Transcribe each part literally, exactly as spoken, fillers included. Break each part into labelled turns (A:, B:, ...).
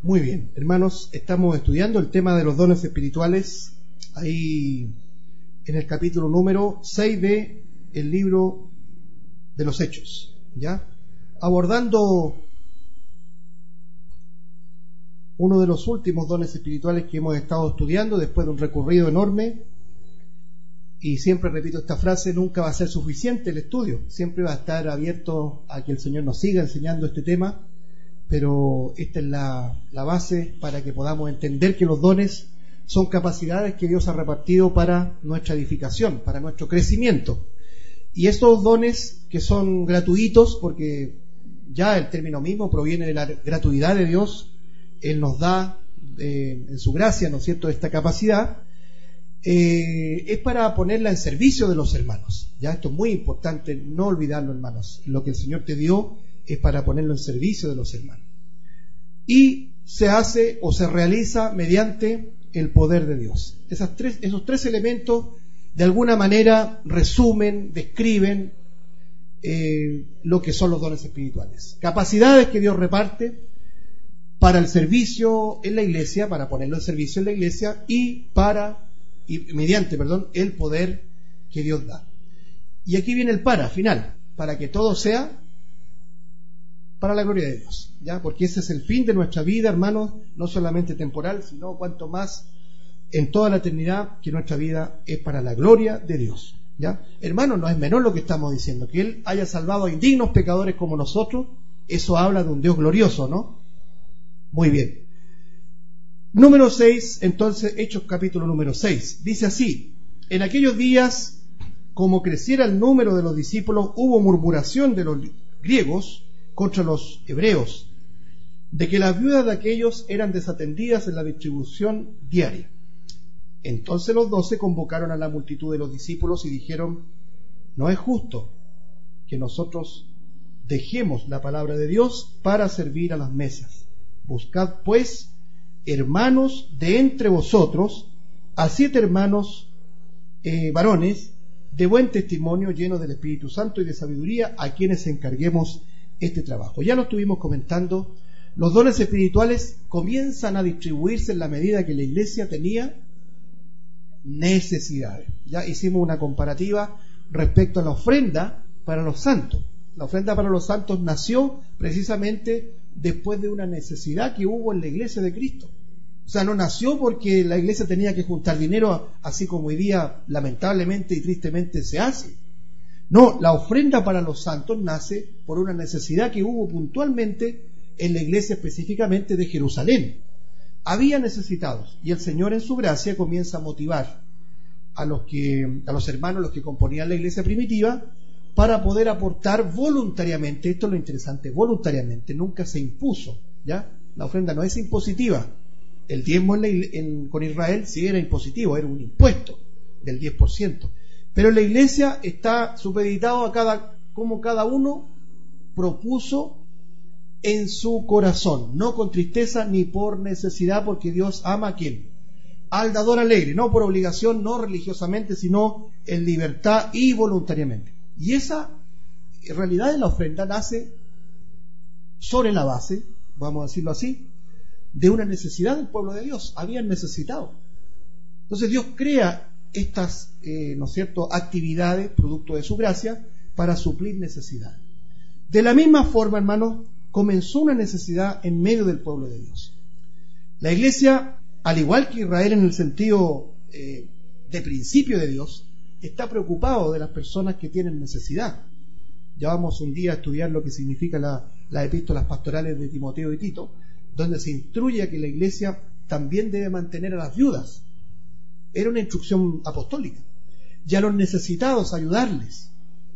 A: Muy bien, hermanos, estamos estudiando el tema de los dones espirituales ahí en el capítulo número seis de el libro de los Hechos, ¿ya? Abordando uno de los últimos dones espirituales que hemos estado estudiando después de un recorrido enorme. Y siempre repito esta frase: nunca va a ser suficiente el estudio, siempre va a estar abierto a que el Señor nos siga enseñando este tema, pero esta es la, la base para que podamos entender que los dones son capacidades que Dios ha repartido para nuestra edificación, para nuestro crecimiento. Y estos dones que son gratuitos, porque ya el término mismo proviene de la gratuidad de Dios, Él nos da eh, en su gracia, ¿no es cierto?, esta capacidad. Eh, es para ponerla en servicio de los hermanos. Ya, esto es muy importante, no olvidarlo, hermanos. Lo que el Señor te dio es para ponerlo en servicio de los hermanos. Y se hace o se realiza mediante el poder de Dios. Esas tres, esos tres elementos de alguna manera resumen, describen eh, lo que son los dones espirituales. Capacidades que Dios reparte para el servicio en la iglesia, para ponerlo en servicio en la iglesia y para y mediante, perdón, el poder que Dios da. Y aquí viene el para, final, para que todo sea para la gloria de Dios, ¿ya? Porque ese es el fin de nuestra vida, hermanos, no solamente temporal, sino cuanto más en toda la eternidad, que nuestra vida es para la gloria de Dios, ¿ya? Hermanos, no es menor lo que estamos diciendo, que Él haya salvado a indignos pecadores como nosotros, eso habla de un Dios glorioso, ¿no? Muy bien. Número seis, entonces, Hechos capítulo número seis. Dice así: en aquellos días, como creciera el número de los discípulos, hubo murmuración de los griegos contra los hebreos, de que las viudas de aquellos eran desatendidas en la distribución diaria. Entonces los doce convocaron a la multitud de los discípulos y dijeron: no es justo que nosotros dejemos la palabra de Dios para servir a las mesas. Buscad, pues, hermanos de entre vosotros a siete hermanos eh, varones de buen testimonio, llenos del Espíritu Santo y de sabiduría, a quienes encarguemos este trabajo. Ya lo estuvimos comentando. Los dones espirituales comienzan a distribuirse en la medida que la iglesia tenía necesidades. Ya hicimos una comparativa respecto a la ofrenda para los santos. La ofrenda para los santos nació precisamente después de una necesidad que hubo en la iglesia de Cristo. O sea, no nació porque la iglesia tenía que juntar dinero, así como hoy día lamentablemente y tristemente se hace. No, la ofrenda para los santos nace por una necesidad que hubo puntualmente en la iglesia, específicamente de Jerusalén. Había necesitados, y el Señor en su gracia comienza a motivar a los que, a los hermanos, los que componían la iglesia primitiva, para poder aportar voluntariamente. Esto es lo interesante: voluntariamente, nunca se impuso, ¿ya? La ofrenda no es impositiva. El diezmo en la, en, con Israel sí era impositivo, era un impuesto del diez por ciento. Pero en la iglesia está supeditado a cada, como cada uno propuso en su corazón, no con tristeza ni por necesidad, porque Dios ama a quien, al dador alegre, no por obligación, no religiosamente, sino en libertad y voluntariamente. Y esa realidad de la ofrenda nace sobre la base, vamos a decirlo así, de una necesidad del pueblo de Dios. Habían necesitado. Entonces Dios crea estas, eh, ¿no es cierto?, actividades, producto de su gracia, para suplir necesidades. De la misma forma, hermanos, comenzó una necesidad en medio del pueblo de Dios. La iglesia, al igual que Israel en el sentido eh, de principio de Dios, está preocupado de las personas que tienen necesidad. Ya vamos un día a estudiar lo que significa la, las epístolas pastorales de Timoteo y Tito, donde se instruye a que la iglesia también debe mantener a las viudas. Era una instrucción apostólica. Y a los necesitados ayudarles.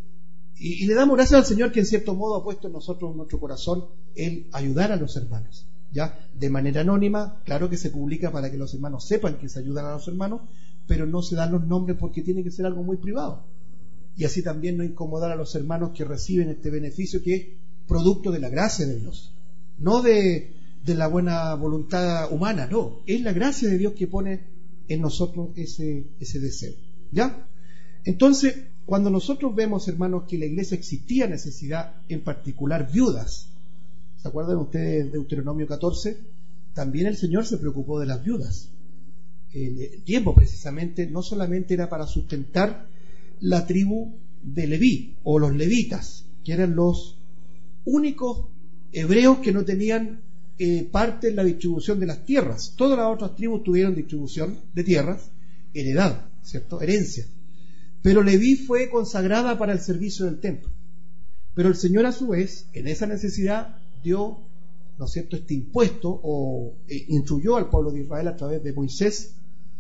A: Y, y le damos gracias al Señor, que en cierto modo ha puesto en nosotros, en nuestro corazón, el ayudar a los hermanos. Ya de manera anónima, claro que se publica para que los hermanos sepan que se ayudan a los hermanos, pero no se dan los nombres porque tiene que ser algo muy privado. Y así también no incomodar a los hermanos que reciben este beneficio, que es producto de la gracia de Dios, no de, de la buena voluntad humana, no, es la gracia de Dios que pone en nosotros ese, ese deseo. ¿Ya? Entonces, cuando nosotros vemos, hermanos, que en la iglesia existía necesidad, en particular viudas, ¿se acuerdan ustedes de Deuteronomio catorce? también el Señor se preocupó de las viudas. El tiempo precisamente no solamente era para sustentar la tribu de Leví o los levitas, que eran los únicos hebreos que no tenían eh, parte en la distribución de las tierras. Todas las otras tribus tuvieron distribución de tierras, heredad, ¿cierto? Herencia. Pero Leví fue consagrada para el servicio del templo. Pero el Señor, a su vez, en esa necesidad dio, ¿no es cierto?, este impuesto o eh, instruyó al pueblo de Israel a través de Moisés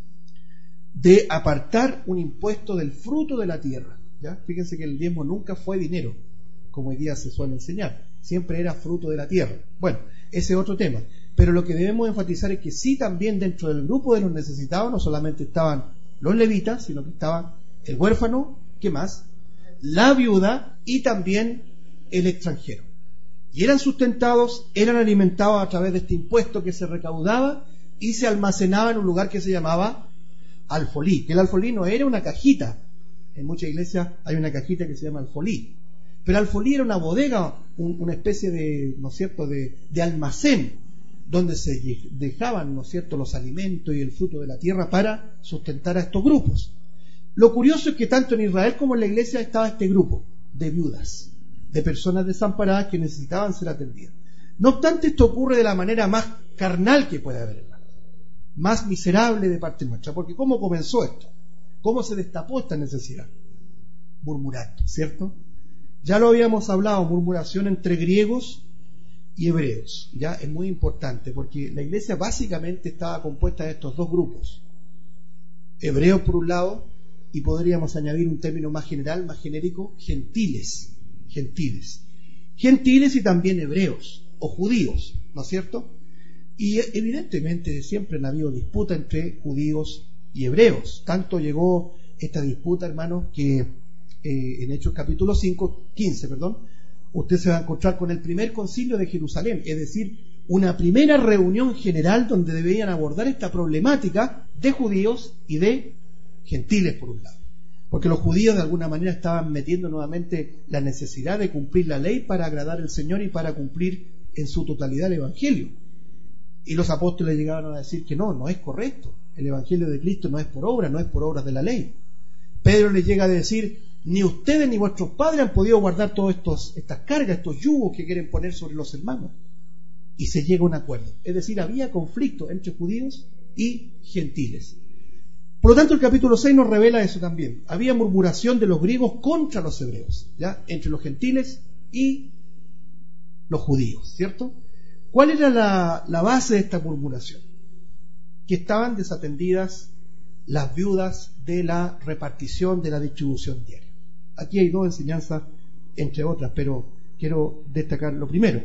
A: de apartar un impuesto del fruto de la tierra. ¿Ya? Fíjense que el diezmo nunca fue dinero, como hoy día se suele enseñar, siempre era fruto de la tierra. Bueno, ese es otro tema, pero lo que debemos enfatizar es que sí, también dentro del grupo de los necesitados no solamente estaban los levitas, sino que estaban el huérfano, ¿qué más?, la viuda y también el extranjero. Y eran sustentados, eran alimentados a través de este impuesto que se recaudaba y se almacenaba en un lugar que se llamaba alfolí, que el alfolí no era una cajita. En muchas iglesias hay una cajita que se llama alfolí, pero alfolí era una bodega, un, una especie de, ¿no es cierto?, de, de almacén donde se dejaban, ¿no es cierto?, los alimentos y el fruto de la tierra para sustentar a estos grupos. Lo curioso es que tanto en Israel como en la iglesia estaba este grupo de viudas, de personas desamparadas que necesitaban ser atendidas. No obstante, esto ocurre de la manera más carnal que puede haber, hermano, más miserable de parte nuestra, porque ¿cómo comenzó esto? ¿Cómo se destapó esta necesidad? Murmurando, ¿cierto? Ya lo habíamos hablado, murmuración entre griegos y hebreos. Ya es muy importante, porque la iglesia básicamente estaba compuesta de estos dos grupos. Hebreos por un lado, y podríamos añadir un término más general, más genérico, gentiles. Gentiles. Gentiles y también hebreos, o judíos, ¿no es cierto? Y evidentemente siempre han habido disputa entre judíos y hebreos. Tanto llegó esta disputa, hermanos, que eh, en Hechos capítulo cinco, quince, perdón, usted se va a encontrar con el primer concilio de Jerusalén, es decir, una primera reunión general donde debían abordar esta problemática de judíos y de gentiles por un lado. Porque los judíos de alguna manera estaban metiendo nuevamente la necesidad de cumplir la ley para agradar al Señor y para cumplir en su totalidad el Evangelio. Y los apóstoles llegaban a decir que no, no es correcto. El Evangelio de Cristo no es por obra, no es por obras de la ley. Pedro les llega a decir, ni ustedes ni vuestros padres han podido guardar todas estas cargas, estos yugos que quieren poner sobre los hermanos. Y se llega a un acuerdo. Es decir, había conflicto entre judíos y gentiles. Por lo tanto, el capítulo seis nos revela eso también. Había murmuración de los griegos contra los hebreos, ¿ya? Entre los gentiles y los judíos, ¿cierto? ¿Cuál era la, la base de esta murmuración? Que estaban desatendidas las viudas de la repartición de la distribución diaria. Aquí hay dos enseñanzas, entre otras, pero quiero destacar lo primero.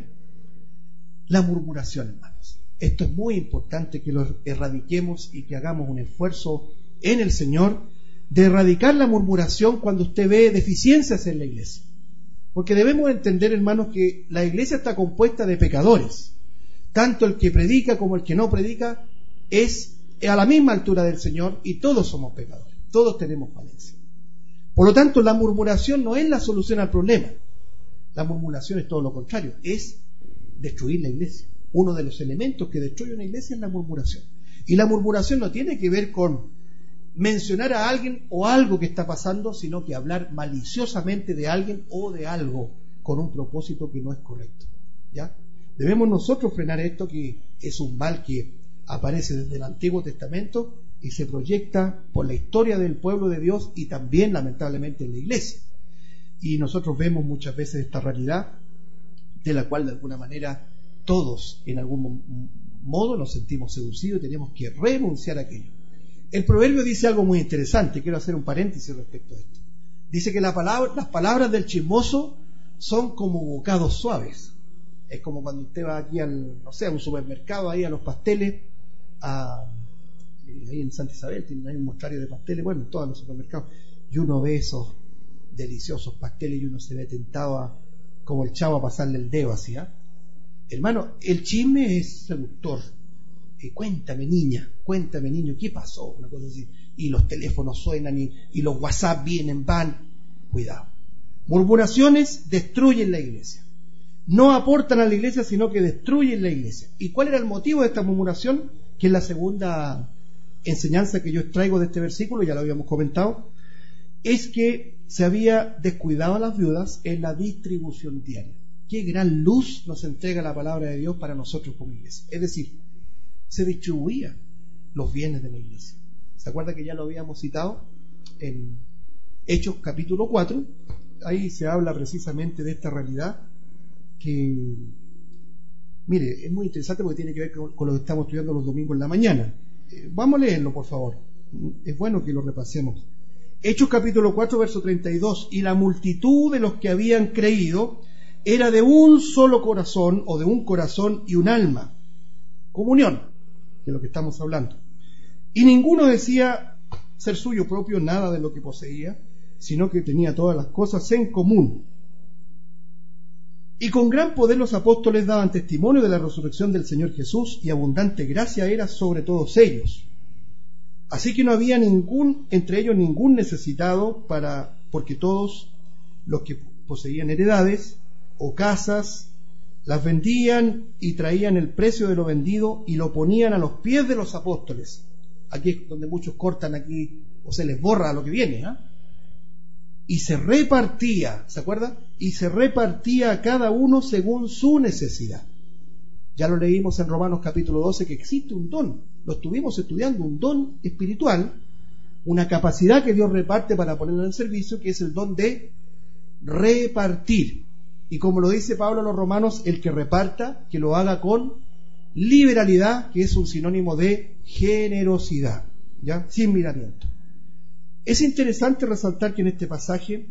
A: La murmuración, hermanos. Esto es muy importante que lo erradiquemos y que hagamos un esfuerzo en el Señor de erradicar la murmuración cuando usted ve deficiencias en la iglesia. Porque debemos entender, hermanos, que la iglesia está compuesta de pecadores. Tanto el que predica como el que no predica es a la misma altura del Señor y todos somos pecadores. Todos tenemos falencia. Por lo tanto, la murmuración no es la solución al problema. La murmuración es todo lo contrario, es destruir la iglesia. Uno de los elementos que destruye una iglesia es la murmuración. Y la murmuración no tiene que ver con mencionar a alguien o algo que está pasando, sino que hablar maliciosamente de alguien o de algo con un propósito que no es correcto. ¿Ya? Debemos nosotros frenar esto, que es un mal que aparece desde el Antiguo Testamento y se proyecta por la historia del pueblo de Dios y también lamentablemente en la iglesia. Y nosotros vemos muchas veces esta realidad de la cual de alguna manera todos en algún modo nos sentimos seducidos y tenemos que renunciar a aquello. El proverbio dice algo muy interesante, quiero hacer un paréntesis respecto a esto. Dice que la palabra, las palabras del chismoso son como bocados suaves. Es como cuando usted va aquí al, no sé, a un supermercado, ahí a los pasteles, a, ahí en Santa Isabel tienen ahí un mostrario de pasteles, bueno, en todos los supermercados, y uno ve esos deliciosos pasteles y uno se ve tentado a, como el chavo a pasarle el dedo así, ¿eh? Hermano, el chisme es seductor. Eh, cuéntame, niña, cuéntame, niño, ¿qué pasó? Una cosa así. Y los teléfonos suenan y, y los WhatsApp vienen, van. Cuidado. Murmuraciones destruyen la iglesia. no aportan a la iglesia, sino que destruyen la iglesia. ¿Y cuál era el motivo de esta murmuración? Que es la segunda enseñanza que yo extraigo de este versículo, ya lo habíamos comentado, es que se había descuidado a las viudas en la distribución diaria. Qué gran luz nos entrega la palabra de Dios para nosotros como iglesia. Es decir, se distribuían los bienes de la iglesia. ¿Se acuerda que ya lo habíamos citado en Hechos capítulo cuatro? Ahí se habla precisamente de esta realidad que, mire, es muy interesante porque tiene que ver con, con lo que estamos estudiando los domingos en la mañana. Eh, vamos a leerlo, por favor. Es bueno que lo repasemos. Hechos capítulo cuatro, verso treinta y dos. Y la multitud de los que habían creído era de un solo corazón, o de un corazón y un alma. Comunión, de lo que estamos hablando. Y ninguno decía ser suyo propio nada de lo que poseía, sino que tenía todas las cosas en común. Y con gran poder los apóstoles daban testimonio de la resurrección del Señor Jesús, y abundante gracia era sobre todos ellos. Así que no había ningún entre ellos ningún necesitado, para porque todos los que poseían heredades o casas las vendían y traían el precio de lo vendido y lo ponían a los pies de los apóstoles. Aquí es donde muchos cortan aquí, o se les borra lo que viene, ¿eh? Y se repartía, ¿se acuerda? Y se repartía a cada uno según su necesidad. Ya lo leímos en Romanos capítulo doce, que existe un don, lo estuvimos estudiando, un don espiritual, una capacidad que Dios reparte para ponerlo en servicio, que es el don de repartir. Y como lo dice Pablo a los romanos, el que reparta, que lo haga con liberalidad, que es un sinónimo de generosidad, ¿ya? Sin miramiento. Es interesante resaltar que en este pasaje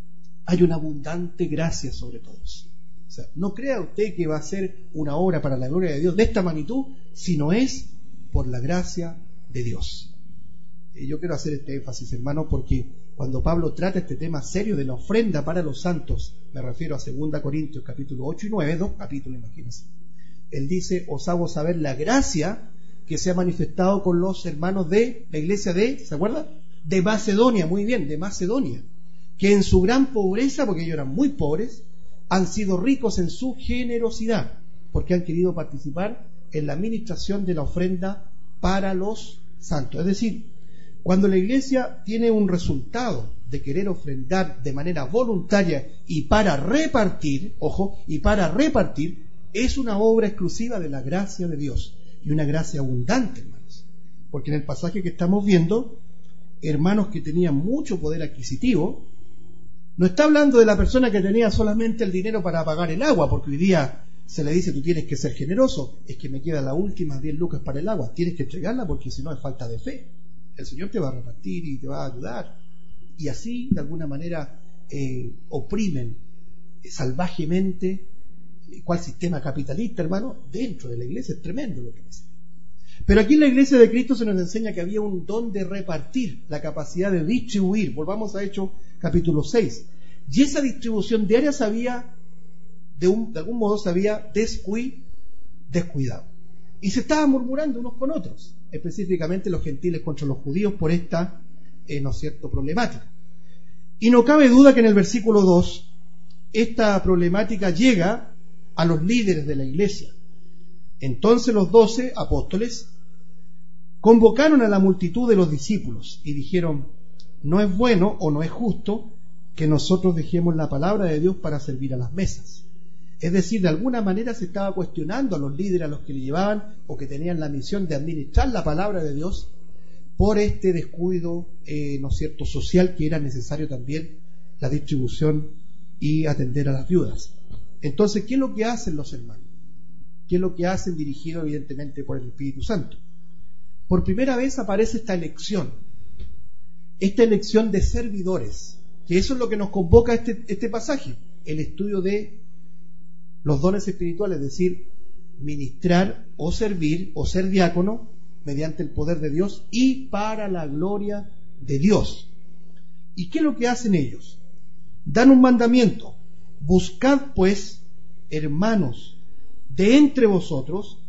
A: hay una abundante gracia sobre todos. O sea, no crea usted que va a ser una obra para la gloria de Dios de esta magnitud, sino es por la gracia de Dios. Eh, yo quiero hacer este énfasis, hermano, porque cuando Pablo trata este tema serio de la ofrenda para los santos, me refiero a segunda Corintios capítulo ocho y nueve, dos capítulos, imagínense. Él dice: os hago saber la gracia que se ha manifestado con los hermanos de la iglesia de, ¿se acuerda? De Macedonia, muy bien, de Macedonia, que en su gran pobreza, porque ellos eran muy pobres, han sido ricos en su generosidad, porque han querido participar en la administración de la ofrenda para los santos. Es decir, cuando la iglesia tiene un resultado de querer ofrendar de manera voluntaria y para repartir, ojo, y para repartir, es una obra exclusiva de la gracia de Dios, y una gracia abundante, hermanos. Porque en el pasaje que estamos viendo, hermanos que tenían mucho poder adquisitivo, no está hablando de la persona que tenía solamente el dinero para pagar el agua, porque hoy día se le dice: tú tienes que ser generoso, es que me quedan las últimas diez lucas para el agua, tienes que entregarla porque si no es falta de fe. El Señor te va a repartir y te va a ayudar. Y así, de alguna manera, eh, oprimen eh, salvajemente eh, cuál sistema capitalista, hermano, dentro de la iglesia. Es tremendo lo que pasa. Pero aquí en la iglesia de Cristo se nos enseña que había un don de repartir, la capacidad de distribuir. Volvamos a Hechos capítulo seis. Y esa distribución diaria se había, de, un, de algún modo, se había descui, descuidado. Y se estaban murmurando unos con otros, específicamente los gentiles contra los judíos, por esta, eh, ¿no es cierto?, problemática. Y no cabe duda que en el versículo dos, esta problemática llega a los líderes de la iglesia. Entonces los doce apóstoles convocaron a la multitud de los discípulos y dijeron: no es bueno o no es justo que nosotros dejemos la palabra de Dios para servir a las mesas. Es decir, de alguna manera se estaba cuestionando a los líderes, a los que le llevaban o que tenían la misión de administrar la palabra de Dios, por este descuido, eh, ¿no es cierto?, social, que era necesario también la distribución y atender a las viudas. Entonces, ¿qué es lo que hacen los hermanos? ¿Qué es lo que hacen, dirigido evidentemente por el Espíritu Santo? Por primera vez aparece esta elección, esta elección de servidores, que eso es lo que nos convoca este, este pasaje, el estudio de los dones espirituales, es decir, ministrar o servir o ser diácono mediante el poder de Dios y para la gloria de Dios. ¿Y qué es lo que hacen ellos? Dan un mandamiento: buscad pues, hermanos, de entre vosotros,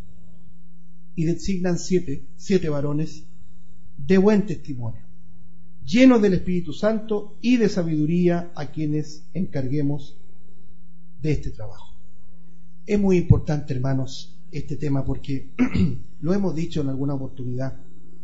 A: y designan siete, siete varones de buen testimonio, llenos del Espíritu Santo y de sabiduría, a quienes encarguemos de este trabajo. Es muy importante, hermanos, este tema porque lo hemos dicho en alguna oportunidad.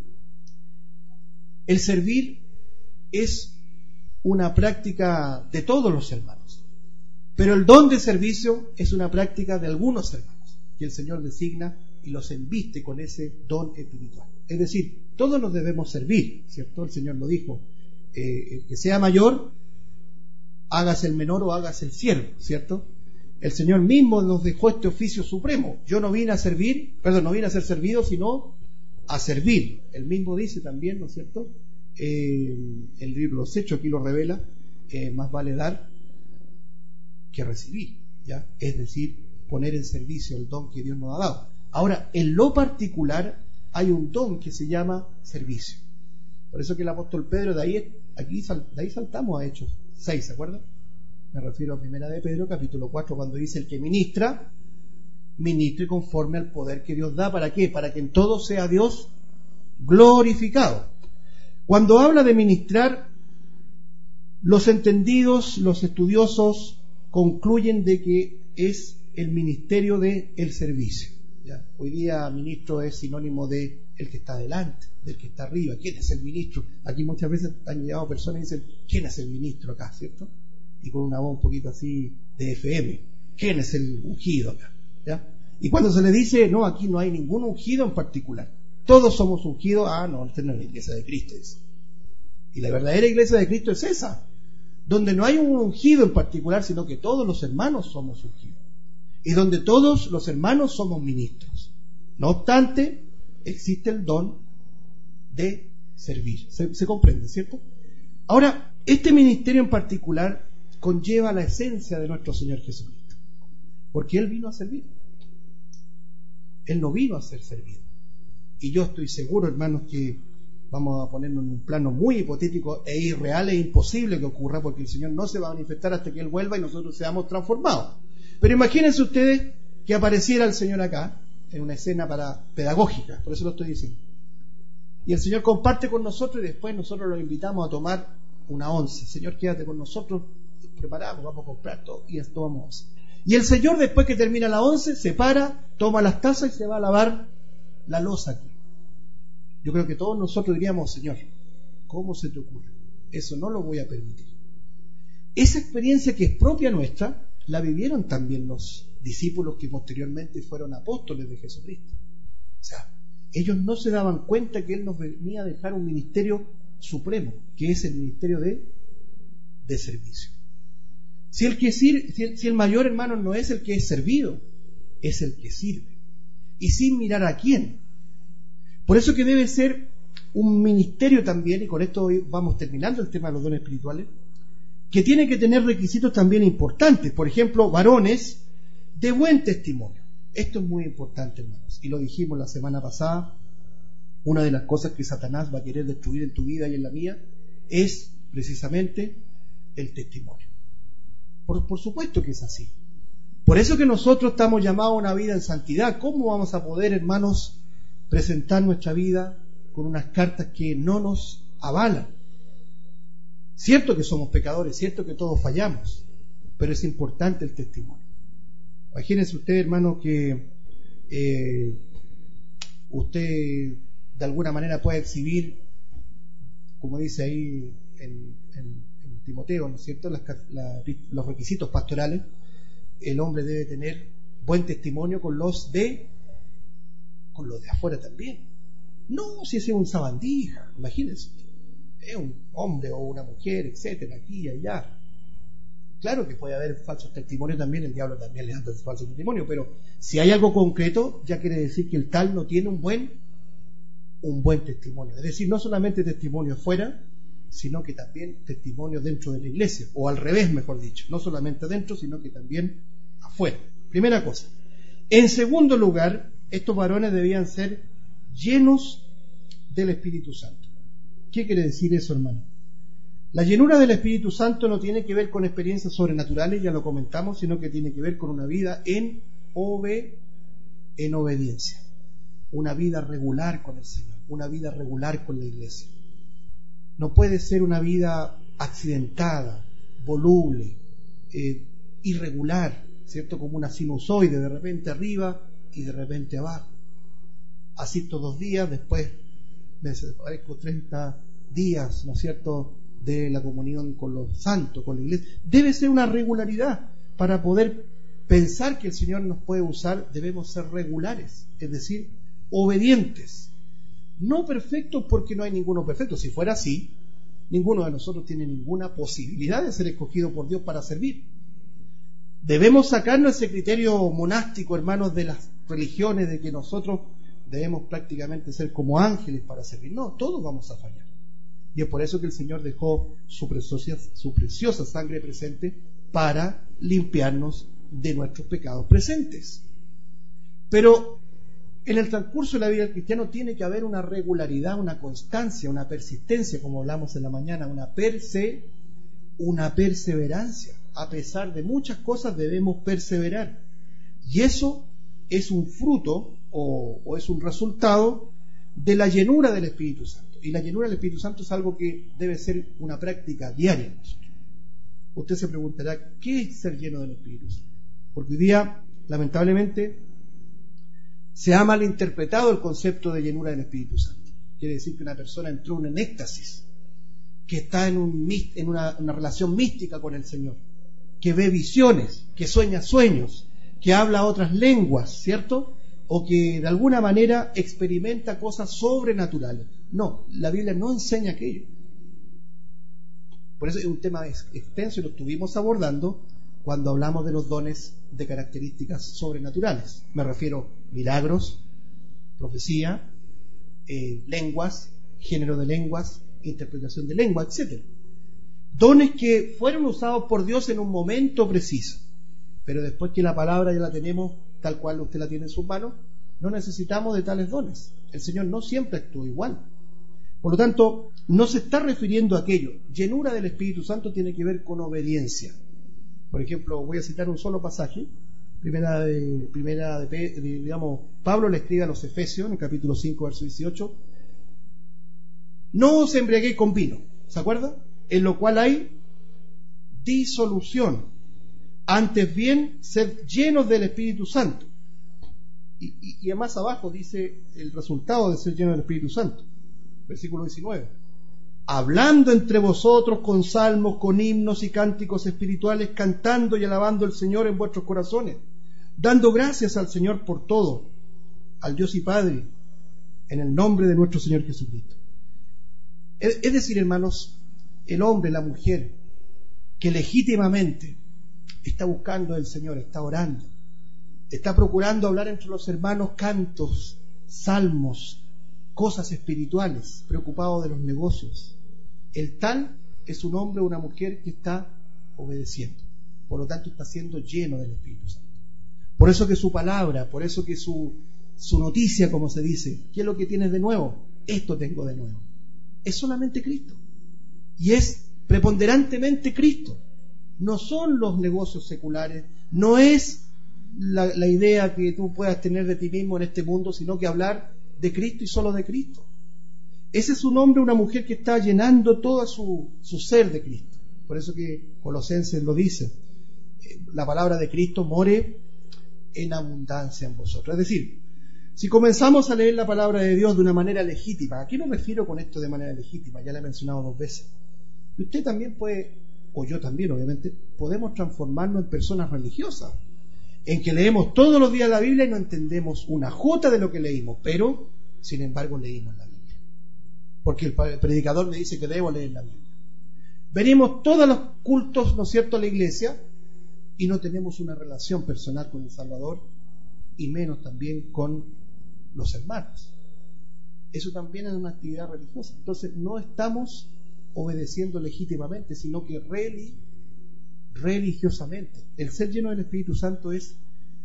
A: El servir es una práctica de todos los hermanos, pero el don de servicio es una práctica de algunos hermanos que el Señor designa y los enviste con ese don espiritual. Es decir, todos nos debemos servir, ¿cierto? El Señor lo dijo, eh, el que sea mayor, hágase el menor o hágase el siervo, ¿cierto? El Señor mismo nos dejó este oficio supremo. Yo no vine a servir, perdón, no vine a ser servido, sino a servir. Él mismo dice también, ¿no es cierto? Eh, el libro de los Hechos aquí lo revela, eh, más vale dar que recibir, ¿ya? Es decir, poner en servicio el don que Dios nos ha dado. Ahora, en lo particular hay un don que se llama servicio. Por eso que el apóstol Pedro, de ahí, aquí, de ahí saltamos a Hechos seis, ¿se acuerdan? Me refiero a primera de Pedro, capítulo cuatro, cuando dice: el que ministra, ministre conforme al poder que Dios da. ¿Para qué? Para que en todo sea Dios glorificado. Cuando habla de ministrar, los entendidos, los estudiosos, concluyen de que es el ministerio del servicio. ¿Ya? Hoy día ministro es sinónimo de el que está delante, del que está arriba. ¿Quién es el ministro? Aquí muchas veces han llegado personas y dicen: ¿quién es el ministro acá? ¿Cierto? Y con una voz un poquito así de F M. ¿Quién es el ungido acá? ¿Ya? Y cuando se le dice: no, aquí no hay ningún ungido en particular, todos somos ungidos. Ah, no, esta no es la iglesia de Cristo. Dice. Y la verdadera iglesia de Cristo es esa, donde no hay un ungido en particular, sino que todos los hermanos somos ungidos. Y donde todos los hermanos somos ministros. No obstante, existe el don de servir. ¿Se, se comprende, cierto? Ahora, este ministerio en particular conlleva la esencia de nuestro Señor Jesucristo, porque Él vino a servir. Él no vino a ser servido. Y yo estoy seguro, hermanos, que vamos a ponernos en un plano muy hipotético e irreal e imposible que ocurra, porque el Señor no se va a manifestar hasta que Él vuelva y nosotros seamos transformados. Pero imagínense ustedes que apareciera el Señor acá, en una escena para pedagógica, por eso lo estoy diciendo. Y el Señor comparte con nosotros y después nosotros lo invitamos a tomar una once. Señor, quédate con nosotros, preparamos, vamos a comprar todo y esto vamos. Y el Señor, después que termina la once, se para, toma las tazas y se va a lavar la loza aquí. Yo creo que todos nosotros diríamos: Señor, ¿cómo se te ocurre? Eso no lo voy a permitir. Esa experiencia que es propia nuestra, la vivieron también los discípulos que posteriormente fueron apóstoles de Jesucristo. O sea, ellos no se daban cuenta que Él nos venía a dejar un ministerio supremo, que es el ministerio de, de servicio. Si el, que sirve, si, el, si el mayor hermano no es el que es servido, es el que sirve. Y sin mirar a quién. Por eso que debe ser un ministerio también, y con esto vamos terminando el tema de los dones espirituales, que tiene que tener requisitos también importantes. Por ejemplo, varones de buen testimonio. Esto es muy importante, hermanos, y lo dijimos la semana pasada. Una de las cosas que Satanás va a querer destruir en tu vida y en la mía es precisamente el testimonio. Por, por supuesto que es así. Por eso que nosotros estamos llamados a una vida en santidad. ¿Cómo vamos a poder, hermanos, presentar nuestra vida con unas cartas que no nos avalan? Cierto que somos pecadores, cierto que todos fallamos, pero es importante el testimonio. Imagínense usted, hermano, que eh, usted de alguna manera puede exhibir, como dice ahí en, en, en Timoteo, ¿no es cierto?, las, la, los requisitos pastorales. El hombre debe tener buen testimonio con los de con los de afuera también. No si es un sabandija, imagínense, es un hombre o una mujer, etcétera, aquí y allá. Claro que puede haber falsos testimonios también, el diablo también le da falsos testimonios, pero si hay algo concreto, ya quiere decir que el tal no tiene un buen un buen testimonio. Es decir, no solamente testimonio afuera, sino que también testimonio dentro de la iglesia, o al revés, mejor dicho, no solamente dentro, sino que también afuera. Primera cosa. En segundo lugar, estos varones debían ser llenos del Espíritu Santo. ¿Qué quiere decir eso, hermano? La llenura del Espíritu Santo no tiene que ver con experiencias sobrenaturales, ya lo comentamos, sino que tiene que ver con una vida en, obe, en obediencia. Una vida regular con el Señor, una vida regular con la iglesia. No puede ser una vida accidentada, voluble, eh, irregular, ¿cierto? Como una sinusoide, de repente arriba y de repente abajo. Asisto dos días, después me desaparezco treinta días, ¿no es cierto?, de la comunión con los santos, con la iglesia. Debe ser una regularidad. Para poder pensar que el Señor nos puede usar, debemos ser regulares, es decir, obedientes. No perfectos, porque no hay ninguno perfecto. Si fuera así, ninguno de nosotros tiene ninguna posibilidad de ser escogido por Dios para servir. Debemos sacarnos ese criterio monástico, hermanos, de las religiones, de que nosotros debemos prácticamente ser como ángeles para servir. No, todos vamos a fallar. Y es por eso que el Señor dejó su preciosa, su preciosa sangre presente para limpiarnos de nuestros pecados presentes. Pero en el transcurso de la vida del cristiano tiene que haber una regularidad, una constancia, una persistencia, como hablamos en la mañana, una perse, una perseverancia. A pesar de muchas cosas debemos perseverar. Y eso es un fruto o, o es un resultado de la llenura del Espíritu Santo. Y la llenura del Espíritu Santo es algo que debe ser una práctica diaria. Usted se preguntará, ¿qué es ser lleno del Espíritu Santo? Porque hoy día, lamentablemente, se ha malinterpretado el concepto de llenura del Espíritu Santo. Quiere decir que una persona entró en un éxtasis, que está en, un, en una, una relación mística con el Señor, que ve visiones, que sueña sueños, que habla otras lenguas, ¿cierto? O que de alguna manera experimenta cosas sobrenaturales. No, la Biblia no enseña aquello. Por eso es un tema extenso y lo estuvimos abordando cuando hablamos de los dones de características sobrenaturales. Me refiero a milagros, profecía, eh, lenguas, género de lenguas, interpretación de lenguas, etcétera. Dones que fueron usados por Dios en un momento preciso, pero después que la palabra ya la tenemos tal cual usted la tiene en sus manos, no necesitamos de tales dones. El Señor no siempre actúa igual. Por lo tanto, no se está refiriendo a aquello. Llenura del Espíritu Santo tiene que ver con obediencia. Por ejemplo, voy a citar un solo pasaje. Primera de, primera de, de digamos, Pablo le escribe a los Efesios en el capítulo cinco, verso dieciocho. No os embriaguéis con vino, ¿se acuerda? En lo cual hay disolución. Antes bien, sed llenos del Espíritu Santo. Y, y, y más abajo dice el resultado de ser lleno del Espíritu Santo. Versículo diecinueve. Hablando entre vosotros con salmos, con himnos y cánticos espirituales, cantando y alabando al Señor en vuestros corazones, dando gracias al Señor por todo, al Dios y Padre, en el nombre de nuestro Señor Jesucristo. Es, es decir, hermanos, el hombre, la mujer, que legítimamente está buscando al Señor, está orando, está procurando hablar entre los hermanos cantos, salmos, cosas espirituales, preocupado de los negocios. El tal es un hombre o una mujer que está obedeciendo. Por lo tanto, está siendo lleno del Espíritu Santo. Por eso que su palabra, por eso que su, su noticia, como se dice, ¿qué es lo que tienes de nuevo? Esto tengo de nuevo. Es solamente Cristo. Y es preponderantemente Cristo. No son los negocios seculares, no es la, la idea que tú puedas tener de ti mismo en este mundo, sino que hablar de Cristo y solo de Cristo. Ese es un hombre o una mujer que está llenando todo su, su ser de Cristo. Por eso que Colosenses lo dice, la palabra de Cristo more en abundancia en vosotros. Es decir, si comenzamos a leer la palabra de Dios de una manera legítima, ¿a qué me refiero con esto de manera legítima? Ya la he mencionado dos veces. Y usted también puede, o yo también obviamente, podemos transformarnos en personas religiosas, en que leemos todos los días la Biblia y no entendemos una jota de lo que leímos, pero sin embargo leímos la Biblia, porque el predicador me dice que debo leer la Biblia. Venimos todos los cultos, ¿no es cierto?, a la iglesia y no tenemos una relación personal con el Salvador y menos también con los hermanos. Eso también es una actividad religiosa. Entonces no estamos obedeciendo legítimamente, sino que reli religiosamente. El ser lleno del Espíritu Santo es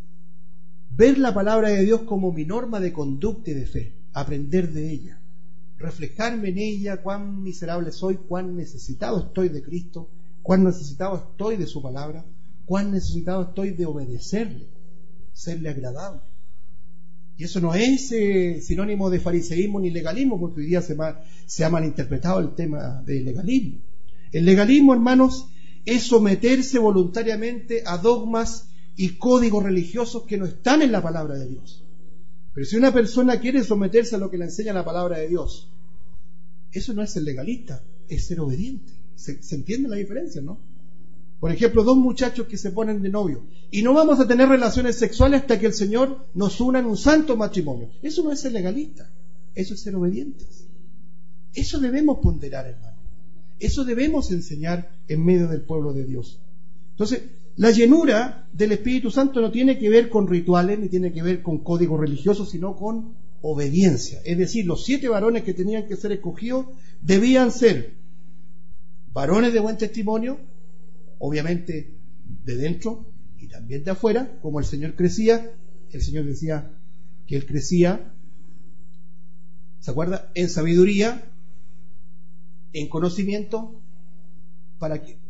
A: ver la palabra de Dios como mi norma de conducta y de fe, aprender de ella, reflejarme en ella, cuán miserable soy, cuán necesitado estoy de Cristo, cuán necesitado estoy de su palabra, cuán necesitado estoy de obedecerle, serle agradable. Y eso no es eh, sinónimo de fariseísmo ni legalismo, porque hoy día se, ma, se ha malinterpretado el tema del legalismo. El legalismo, hermanos, es someterse voluntariamente a dogmas y códigos religiosos que no están en la palabra de Dios. Pero si una persona quiere someterse a lo que le enseña la palabra de Dios, eso no es ser legalista, es ser obediente. ¿Se, se entiende la diferencia, no? Por ejemplo, dos muchachos que se ponen de novio y no vamos a tener relaciones sexuales hasta que el Señor nos una en un santo matrimonio. Eso no es ser legalista, eso es ser obedientes. Eso debemos ponderar, hermano. Eso debemos enseñar en medio del pueblo de Dios. Entonces, la llenura del Espíritu Santo no tiene que ver con rituales, ni tiene que ver con códigos religiosos, sino con obediencia. Es decir, los siete varones que tenían que ser escogidos debían ser varones de buen testimonio, obviamente de dentro y también de afuera. Como el Señor crecía, el Señor decía que Él crecía, ¿se acuerda? En sabiduría, en conocimiento, ¿para qué?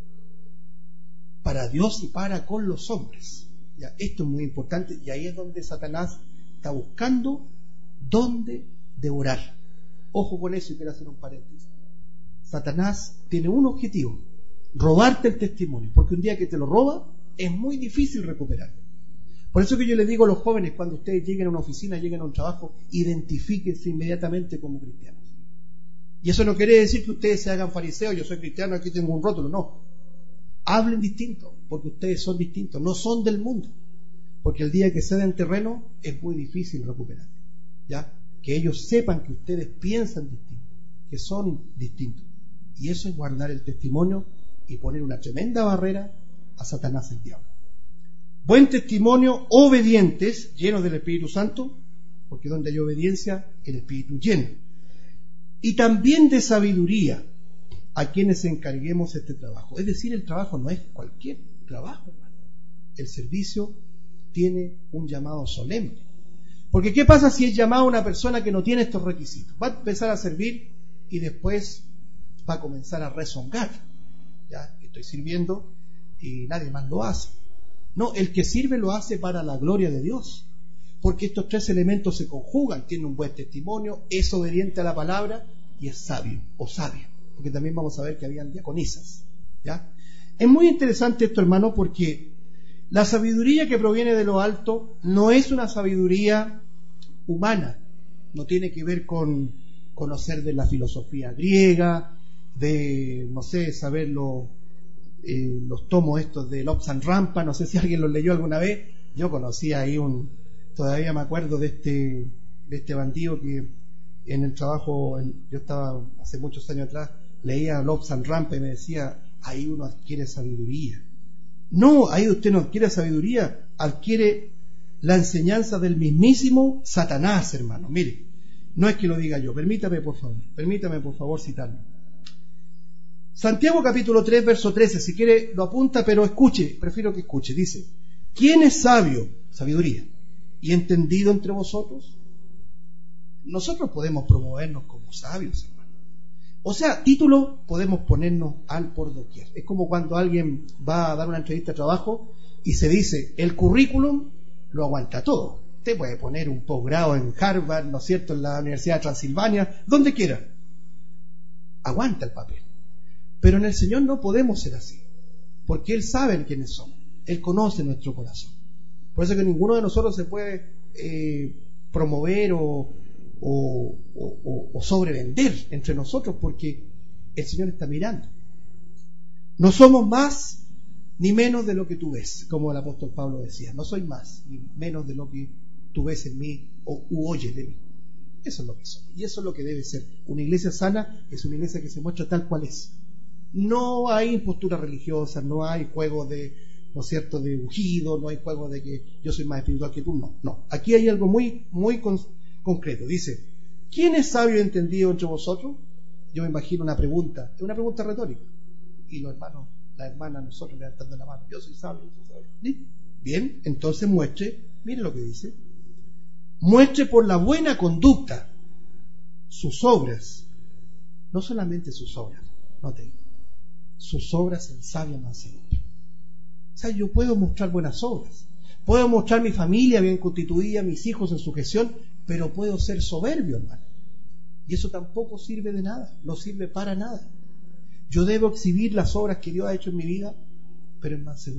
A: Para Dios y para con los hombres. Ya, esto es muy importante, y ahí es donde Satanás está buscando dónde devorar. Ojo con eso, y quiero hacer un paréntesis. Satanás tiene un objetivo: robarte el testimonio, porque un día que te lo roba es muy difícil recuperarlo. Por eso que yo les digo a los jóvenes, cuando ustedes lleguen a una oficina, lleguen a un trabajo, identifíquense inmediatamente como cristianos. Y eso no quiere decir que ustedes se hagan fariseos, yo soy cristiano, aquí tengo un rótulo, no. Hablen distinto, porque ustedes son distintos, no son del mundo. Porque el día que ceden terreno es muy difícil recuperarlo. ¿Ya? Que ellos sepan que ustedes piensan distinto, que son distintos. Y eso es guardar el testimonio y poner una tremenda barrera a Satanás, el diablo. Buen testimonio, obedientes, llenos del Espíritu Santo, porque donde hay obediencia, el Espíritu llena. Y también de sabiduría a quienes encarguemos este trabajo. Es decir, el trabajo no es cualquier trabajo, hermano. El servicio tiene un llamado solemne. Porque ¿qué pasa si es llamado a una persona que no tiene estos requisitos? Va a empezar a servir y después va a comenzar a rezongar. Ya, estoy sirviendo y nadie más lo hace. No, el que sirve lo hace para la gloria de Dios. Porque estos tres elementos se conjugan. Tiene un buen testimonio, es obediente a la palabra y es sabio o sabia. Porque también vamos a ver que habían diaconisas. ¿Ya? Es muy interesante esto, hermano, porque la sabiduría que proviene de lo alto no es una sabiduría humana. No tiene que ver con conocer de la filosofía griega, de, no sé, saber lo, eh, los tomos estos de Lobsang and Rampa. No sé si alguien los leyó alguna vez. Yo conocí ahí un... Todavía me acuerdo de este, de este bandido que en el trabajo, en, yo estaba hace muchos años atrás, leía Lobsang and Rampa y me decía, ahí uno adquiere sabiduría. No, ahí usted no adquiere sabiduría, adquiere la enseñanza del mismísimo Satanás, hermano. Mire, no es que lo diga yo, permítame por favor, permítame por favor citarlo. Santiago capítulo tres, verso trece, si quiere lo apunta, pero escuche, prefiero que escuche. Dice, ¿quién es sabio? Sabiduría. ¿Y entendido entre vosotros? Nosotros podemos promovernos como sabios, hermano. O sea, título podemos ponernos al por doquier. Es como cuando alguien va a dar una entrevista de trabajo y se dice, el currículum lo aguanta todo. Usted puede poner un posgrado en Harvard, ¿no es cierto?, en la Universidad de Transilvania, donde quiera. Aguanta el papel. Pero en el Señor no podemos ser así, porque Él sabe quiénes somos. Él conoce nuestro corazón. Por eso que ninguno de nosotros se puede eh, promover o, o, o, o sobrevender entre nosotros, porque el Señor está mirando. No somos más ni menos de lo que tú ves, como el apóstol Pablo decía. No soy más ni menos de lo que tú ves en mí o u oyes de mí. Eso es lo que somos. Y eso es lo que debe ser. Una iglesia sana es una iglesia que se muestra tal cual es. No hay impostura religiosa, no hay juego de, ¿no es cierto?, de ungido, no hay juego de que yo soy más espiritual que tú. No, no. Aquí hay algo muy, muy con, concreto. Dice, ¿quién es sabio y entendido entre vosotros? Yo me imagino una pregunta, es una pregunta retórica. Y los hermanos, la hermana, nosotros levantando la mano, yo soy sabio, yo soy sabio. ¿Sí? Bien, entonces muestre, mire lo que dice, muestre por la buena conducta sus obras, no solamente sus obras, note, sus obras en sabia mansedumbre. O sea, yo puedo mostrar buenas obras, puedo mostrar mi familia bien constituida, mis hijos en sujeción, pero puedo ser soberbio, hermano. Y eso tampoco sirve de nada, no sirve para nada. Yo debo exhibir las obras que Dios ha hecho en mi vida, pero en mansedumbre.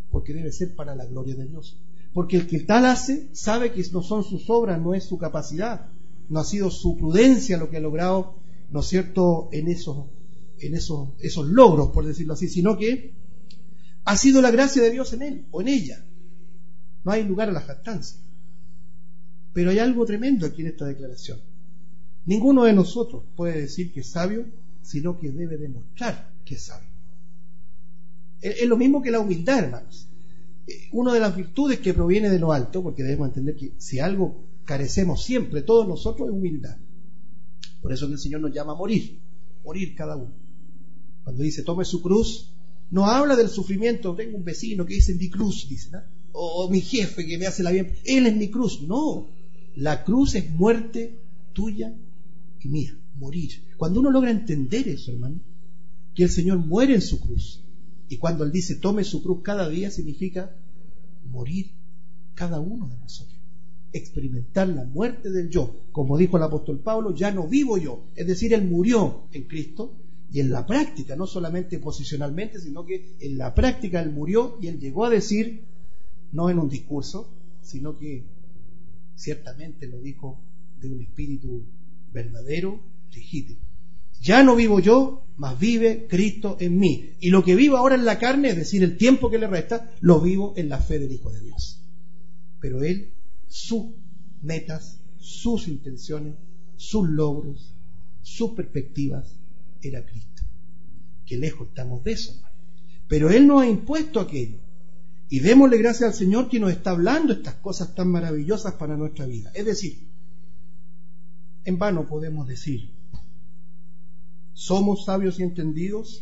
A: porque debe ser para la gloria de Dios. Porque el que tal hace sabe que no son sus obras, no es su capacidad, no ha sido su prudencia lo que ha logrado, ¿no es cierto?, en esos, en esos, esos logros, por decirlo así, sino que ha sido la gracia de Dios en él o en ella. No hay lugar a la jactancia. Pero hay algo tremendo aquí en esta declaración. Ninguno de nosotros puede decir que es sabio, sino que debe demostrar que es sabio. Es lo mismo que la humildad, hermanos. Una de las virtudes que proviene de lo alto, porque debemos entender que si algo carecemos siempre, todos nosotros, es humildad. Por eso el Señor nos llama a morir, morir cada uno. Cuando dice tome su cruz, no habla del sufrimiento. Tengo un vecino que dice mi cruz, dice, ¿no? o, o mi jefe que me hace la bien, él es mi cruz. No, la cruz es muerte tuya y mía, morir. Cuando uno logra entender eso, hermano, que el Señor muere en su cruz, y cuando Él dice tome su cruz cada día, significa morir cada uno de nosotros, experimentar la muerte del yo. Como dijo el apóstol Pablo, ya no vivo yo, es decir, Él murió en Cristo, y en la práctica, no solamente posicionalmente, sino que en la práctica Él murió, y Él llegó a decir, no en un discurso, sino que ciertamente lo dijo de un espíritu verdadero, legítimo. Ya no vivo yo, mas vive Cristo en mí. Y lo que vivo ahora en la carne, es decir, el tiempo que le resta, lo vivo en la fe del Hijo de Dios. Pero Él, sus metas, sus intenciones, sus logros, sus perspectivas, era Cristo. Que lejos estamos de eso, hermano. Pero Él nos ha impuesto aquello. Y démosle gracias al Señor que nos está hablando estas cosas tan maravillosas para nuestra vida. Es decir, en vano podemos decir, ¿somos sabios y entendidos?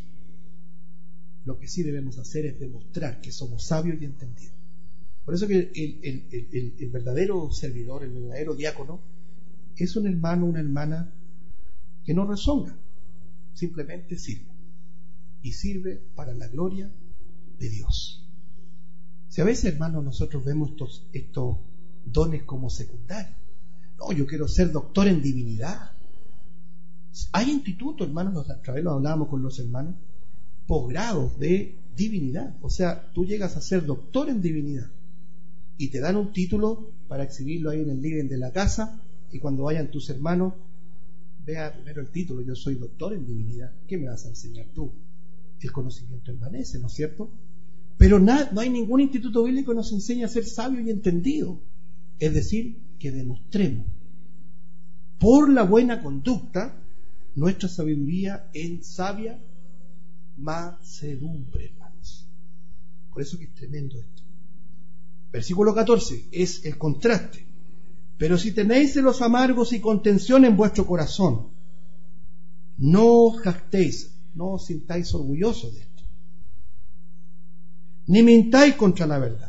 A: Lo que sí debemos hacer es demostrar que somos sabios y entendidos. Por eso que el, el, el, el verdadero servidor, el verdadero diácono, es un hermano, una hermana que no rezonga, simplemente sirve. Y sirve para la gloria de Dios. Si a veces, hermanos, nosotros vemos estos, estos dones como secundarios. No, yo quiero ser doctor en divinidad. Hay institutos, hermanos, otra vez lo hablábamos con los hermanos, posgrados de divinidad. O sea, tú llegas a ser doctor en divinidad y te dan un título para exhibirlo ahí en el living de la casa, y cuando vayan tus hermanos, vea primero el título, yo soy doctor en divinidad. ¿Qué me vas a enseñar tú? El conocimiento permanece, ¿no es cierto? Pero nada, no hay ningún instituto bíblico que nos enseñe a ser sabio y entendido. Es decir, que demostremos por la buena conducta nuestra sabiduría en sabia mansedumbre, hermanos. Por eso que es tremendo esto. Versículo catorce es el contraste. Pero si tenéis celos amargos y contención en vuestro corazón, no os jactéis, no os sintáis orgullosos de esto, ni mintáis contra la verdad.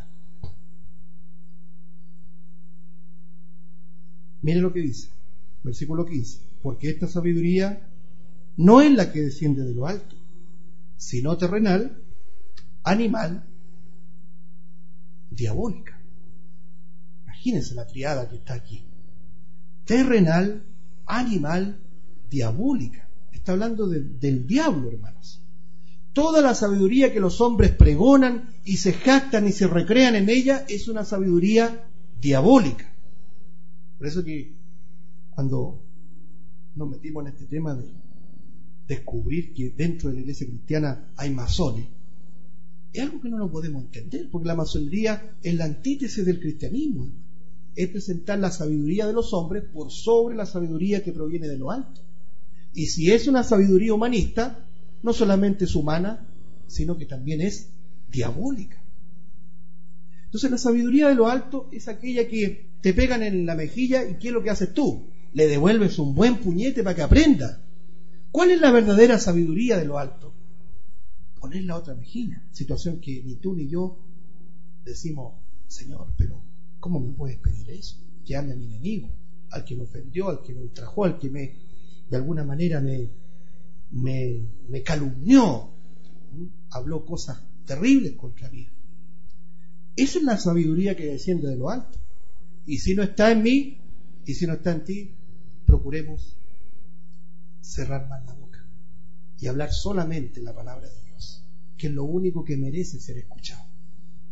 A: Mire lo que dice, versículo quince. Porque esta sabiduría no es la que desciende de lo alto, sino terrenal, animal, diabólica. Imagínense la triada que está aquí. Terrenal, animal, diabólica. Está hablando de, del diablo, hermanos. Toda la sabiduría que los hombres pregonan y se jactan y se recrean en ella es una sabiduría diabólica. Por eso que cuando nos metimos en este tema de descubrir que dentro de la iglesia cristiana hay masones, es algo que no lo podemos entender, porque la masonería es la antítesis del cristianismo. Es presentar la sabiduría de los hombres por sobre la sabiduría que proviene de lo alto. Y si es una sabiduría humanista, no solamente es humana, sino que también es diabólica. Entonces la sabiduría de lo alto es aquella que te pegan en la mejilla, y ¿qué es lo que haces tú? Le devuelves un buen puñete para que aprenda. ¿Cuál es la verdadera sabiduría de lo alto? Poner la otra mejilla. Situación que ni tú ni yo decimos, Señor, pero ¿cómo me puedes pedir eso? Que ame a mi enemigo, al que me ofendió, al que me ultrajó, al que me, de alguna manera me, me, me calumnió, habló cosas terribles contra mí. Esa es la sabiduría que desciende de lo alto. Y si no está en mí, y si no está en ti, procuremos cerrar más la boca y hablar solamente la palabra de Dios, que es lo único que merece ser escuchado.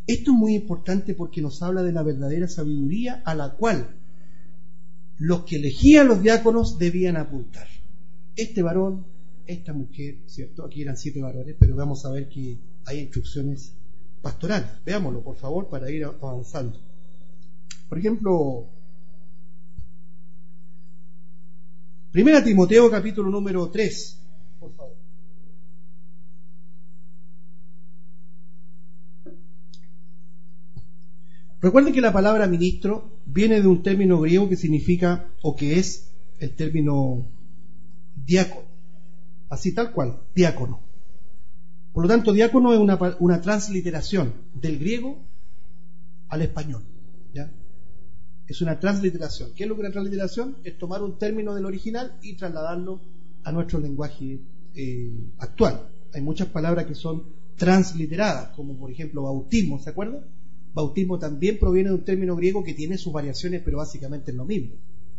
A: Esto es muy importante porque nos habla de la verdadera sabiduría a la cual los que elegían los diáconos debían apuntar. Este varón, esta mujer, ¿cierto? Aquí eran siete varones, pero vamos a ver que hay instrucciones pastorales. Veámoslo, por favor, para ir avanzando. Por ejemplo, Primera Timoteo, capítulo número tres, por favor. Recuerden que la palabra ministro viene de un término griego que significa, o que es el término diácono, así tal cual, diácono. Por lo tanto, diácono es una, una transliteración del griego al español, ¿ya? Es una transliteración. ¿Qué es lo que es una transliteración? Es tomar un término del original y trasladarlo a nuestro lenguaje eh, actual. Hay muchas palabras que son transliteradas, como por ejemplo bautismo, ¿se acuerdan? Bautismo también proviene de un término griego que tiene sus variaciones, pero básicamente es lo mismo.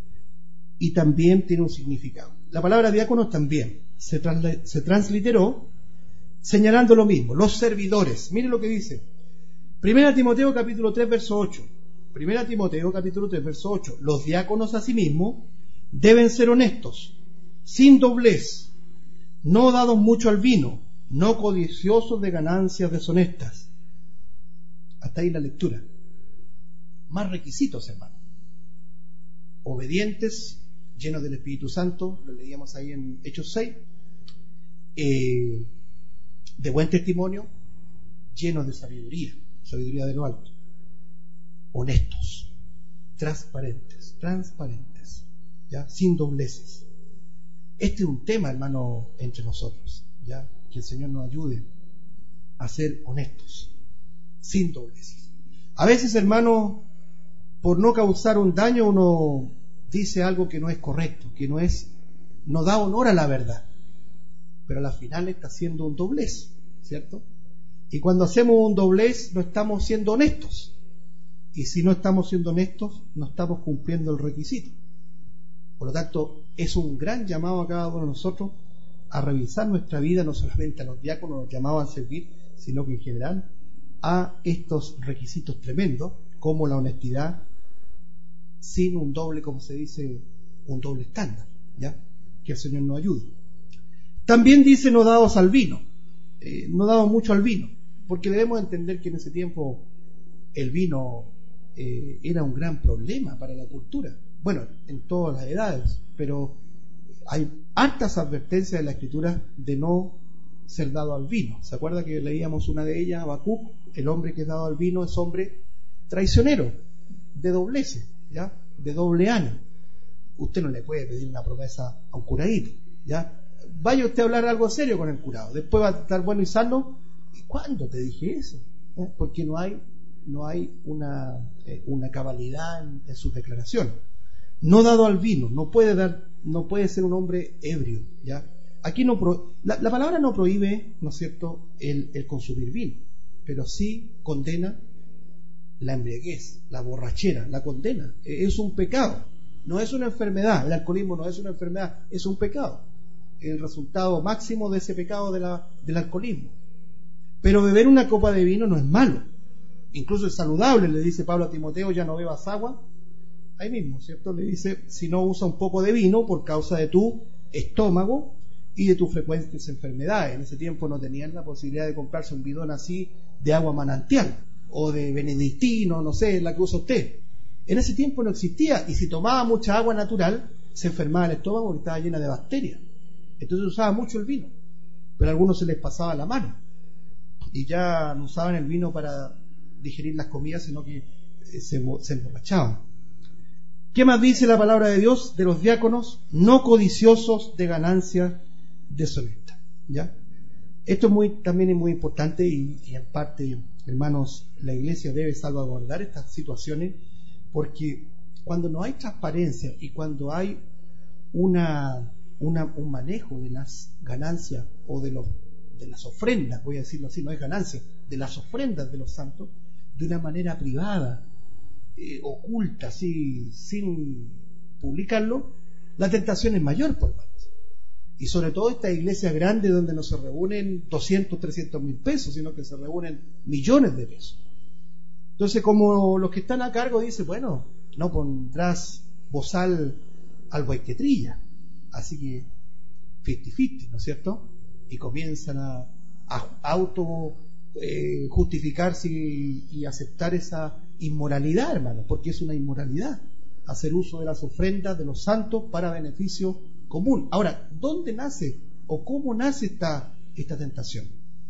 A: Y también tiene un significado. La palabra diácono también se, transla- se transliteró señalando lo mismo, los servidores. Miren lo que dice. Primera Timoteo capítulo tres, verso ocho. Primera Timoteo capítulo tres, verso ocho. Los diáconos asimismo deben ser honestos, sin doblez, no dados mucho al vino, no codiciosos de ganancias deshonestas. Hasta ahí la lectura. Más requisitos, hermano. Obedientes, llenos del Espíritu Santo, lo leíamos ahí en Hechos seis. Eh, de buen testimonio, llenos de sabiduría, sabiduría de lo alto. Honestos, transparentes, transparentes, ¿ya? Sin dobleces. Este es un tema, hermano, entre nosotros, ¿ya? Que el Señor nos ayude a ser honestos, sin dobleces. A veces, hermano, por no causar un daño, uno dice algo que no es correcto, que no es, no da honor a la verdad, pero a la final está haciendo un doblez, ¿cierto? Y cuando hacemos un doblez no estamos siendo honestos, y si no estamos siendo honestos no estamos cumpliendo el requisito. Por lo tanto, es un gran llamado a cada uno de nosotros a revisar nuestra vida, no solamente a los diáconos llamados a servir, sino que en general a estos requisitos tremendos, como la honestidad, sin un doble, como se dice, un doble estándar, ¿ya? Que el Señor nos ayude. También dice no dados al vino, eh, no dados mucho al vino, porque debemos entender que en ese tiempo el vino eh, era un gran problema para la cultura, bueno, en todas las edades, pero hay hartas advertencias en la Escritura de no ser dado al vino. ¿Se acuerda que leíamos una de ellas, Habacuc? El hombre que es dado al vino es hombre traicionero, de doblece, ¿ya? De doble ánimo. Usted no le puede pedir una promesa a un curadito, ¿ya? Vaya usted a hablar algo serio con el curado, después va a estar bueno y sano. ¿Y cuándo te dije eso? ¿Eh? Porque no hay, no hay una, eh, una cabalidad en, en sus declaraciones. No dado al vino, no puede dar, no puede ser un hombre ebrio, ¿ya? Aquí no pro, la, la palabra no prohíbe, ¿no es cierto?, el, el consumir vino, pero sí condena la embriaguez, la borrachera, la condena. Es un pecado, no es una enfermedad. El alcoholismo no es una enfermedad, es un pecado. El resultado máximo de ese pecado de la, del alcoholismo. Pero beber una copa de vino no es malo, incluso es saludable. Le dice Pablo a Timoteo, ya no bebas agua. Ahí mismo, ¿cierto? Le dice, si no usa un poco de vino por causa de tu estómago y de tus frecuentes enfermedades. En ese tiempo no tenían la posibilidad de comprarse un bidón así de agua manantial o de benedictino, no sé, la que usa usted. En ese tiempo no existía, y si tomaba mucha agua natural se enfermaba el estómago porque estaba llena de bacterias. Entonces usaba mucho el vino, pero a algunos se les pasaba la mano y ya no usaban el vino para digerir las comidas, sino que se, se emborrachaban. ¿Qué más dice la palabra de Dios de los diáconos? No codiciosos de ganancias deshonestas, ¿ya? Esto es muy, también es muy importante y, y en parte, hermanos, la iglesia debe salvaguardar estas situaciones, porque cuando no hay transparencia y cuando hay una, una, un manejo de las ganancias o de, los, de las ofrendas, voy a decirlo así, no es ganancia, de las ofrendas de los santos, de una manera privada, eh, oculta, así, sin publicarlo, la tentación es mayor, por más. Y sobre todo esta iglesia grande donde no se reúnen doscientos, trescientos mil pesos, sino que se reúnen millones de pesos. Entonces, como los que están a cargo dicen, bueno, no pondrás bozal al buey que trilla, así que cincuenta cincuenta, ¿no es cierto? Y comienzan a, a auto eh, justificarse y, y aceptar esa inmoralidad, hermano, porque es una inmoralidad hacer uso de las ofrendas de los santos para beneficio común. Ahora, ¿dónde nace o cómo nace esta, esta tentación?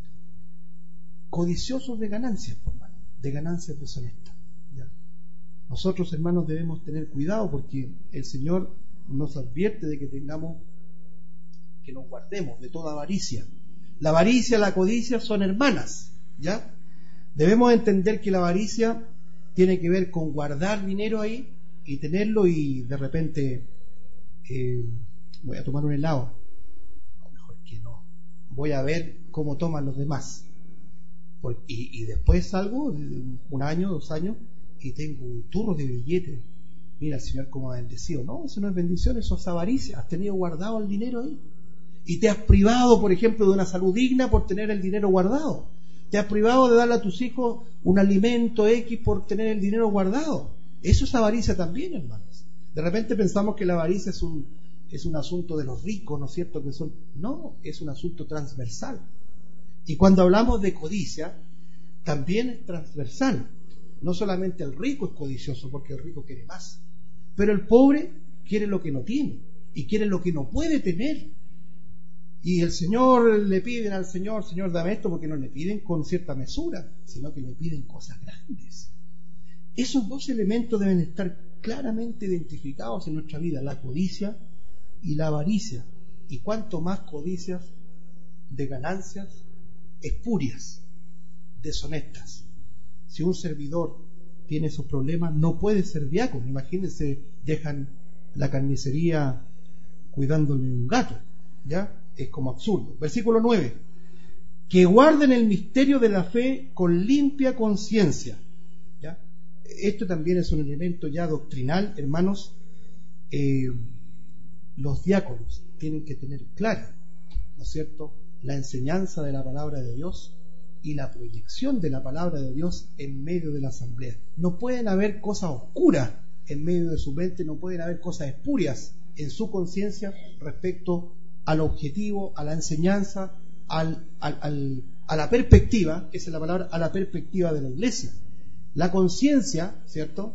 A: Codiciosos de ganancias, hermano, de ganancias deshonestas. ¿Ya? Nosotros, hermanos, debemos tener cuidado porque el Señor nos advierte de que tengamos, que nos guardemos de toda avaricia. La avaricia y la codicia son hermanas, ¿ya? Debemos entender que la avaricia tiene que ver con guardar dinero ahí y tenerlo y de repente eh, voy a tomar un helado, o mejor que no, voy a ver cómo toman los demás. Por, y, y después salgo, un año, dos años, y tengo un turro de billetes. Mira el Señor cómo ha bendecido. No, eso no es bendición, eso es avaricia. Has tenido guardado el dinero ahí. Y te has privado, por ejemplo, de una salud digna por tener el dinero guardado. Te has privado de darle a tus hijos un alimento X por tener el dinero guardado. Eso es avaricia también, hermanos. De repente pensamos que la avaricia es un, es un asunto de los ricos, ¿no es cierto? Que son, no, es un asunto transversal. Y cuando hablamos de codicia, también es transversal. No solamente el rico es codicioso, porque el rico quiere más, pero el pobre quiere lo que no tiene y quiere lo que no puede tener. Y el Señor, le piden al Señor, Señor, dame esto, porque no le piden con cierta mesura, sino que le piden cosas grandes. Esos dos elementos deben estar claramente identificados en nuestra vida, la codicia y la avaricia. Y cuanto más codicias de ganancias espurias, deshonestas. Si un servidor tiene esos problemas, no puede ser diácono. Imagínense, dejan la carnicería cuidándole un gato, ¿ya? Es como absurdo. Versículo nueve. Que guarden el misterio de la fe con limpia conciencia. ¿Ya? Esto también es un elemento ya doctrinal, hermanos. Eh, los diáconos tienen que tener claro, ¿no es cierto?, la enseñanza de la palabra de Dios y la proyección de la palabra de Dios en medio de la asamblea. No pueden haber cosas oscuras en medio de su mente, no pueden haber cosas espurias en su conciencia respecto al objetivo, a la enseñanza, al, al, al, a la perspectiva, esa es la palabra, a la perspectiva de la iglesia. La conciencia, ¿cierto?,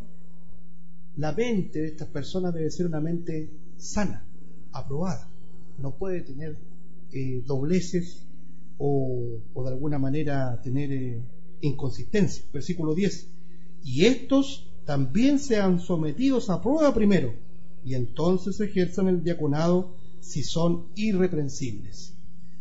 A: la mente de estas personas debe ser una mente sana, aprobada. No puede tener eh, dobleces o, o de alguna manera tener eh, inconsistencia. Versículo diez. Y estos también sean sometidos a prueba primero, y entonces ejerzan el diaconado si son irreprensibles.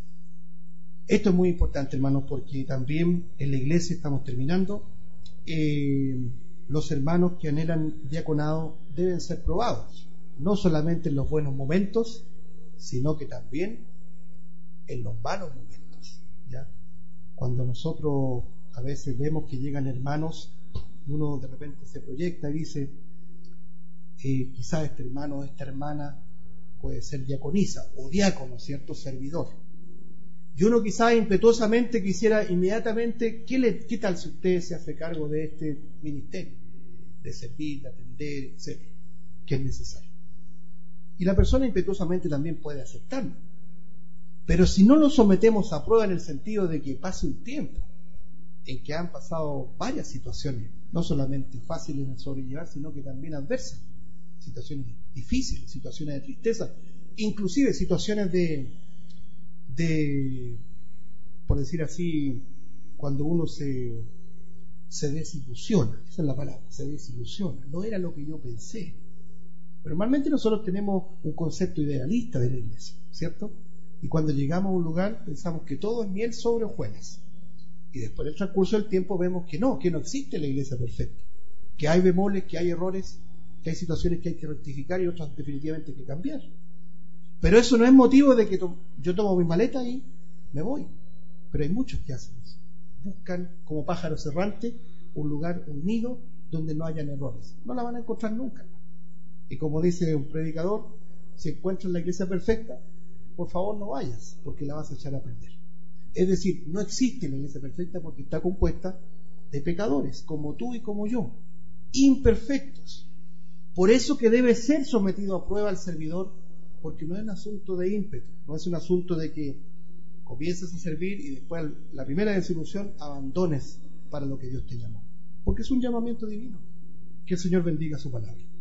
A: Esto es muy importante, hermanos, porque también en la iglesia, estamos terminando, eh, los hermanos que anhelan diaconado deben ser probados, no solamente en los buenos momentos, sino que también en los malos momentos, ¿ya? Cuando nosotros a veces vemos que llegan hermanos, uno de repente se proyecta y dice, eh, quizás este hermano o esta hermana puede ser diaconisa o diácono, ¿cierto?, servidor. Y uno quizás impetuosamente quisiera inmediatamente, ¿qué, le, ¿qué tal si usted se hace cargo de este ministerio? De servir, de atender, etcétera, que es necesario. Y la persona impetuosamente también puede aceptarlo. Pero si no lo sometemos a prueba en el sentido de que pase un tiempo en que han pasado varias situaciones, no solamente fáciles de sobrellevar, sino que también adversas, situaciones difíciles, situaciones de tristeza, inclusive situaciones de, de por decir así, cuando uno se, se desilusiona, esa es la palabra, se desilusiona, no era lo que yo pensé. Pero normalmente nosotros tenemos un concepto idealista de la iglesia, ¿cierto? Y cuando llegamos a un lugar pensamos que todo es miel sobre hojuelas. Y después del transcurso del tiempo vemos que no, que no existe la iglesia perfecta, que hay bemoles, que hay errores, que hay situaciones que hay que rectificar y otras definitivamente hay que cambiar. Pero eso no es motivo de que to- yo tomo mi maleta y me voy. Pero hay muchos que hacen eso. Buscan como pájaros errantes un lugar, un nido donde no hayan errores. No la van a encontrar nunca. Y como dice un predicador, si encuentras la iglesia perfecta, por favor no vayas, porque la vas a echar a perder. Es decir, no existe la iglesia perfecta porque está compuesta de pecadores, como tú y como yo, imperfectos. Por eso que debe ser sometido a prueba el servidor, porque no es un asunto de ímpetu, no es un asunto de que comiences a servir y después la primera desilusión abandones para lo que Dios te llamó, porque es un llamamiento divino. Que el Señor bendiga su palabra.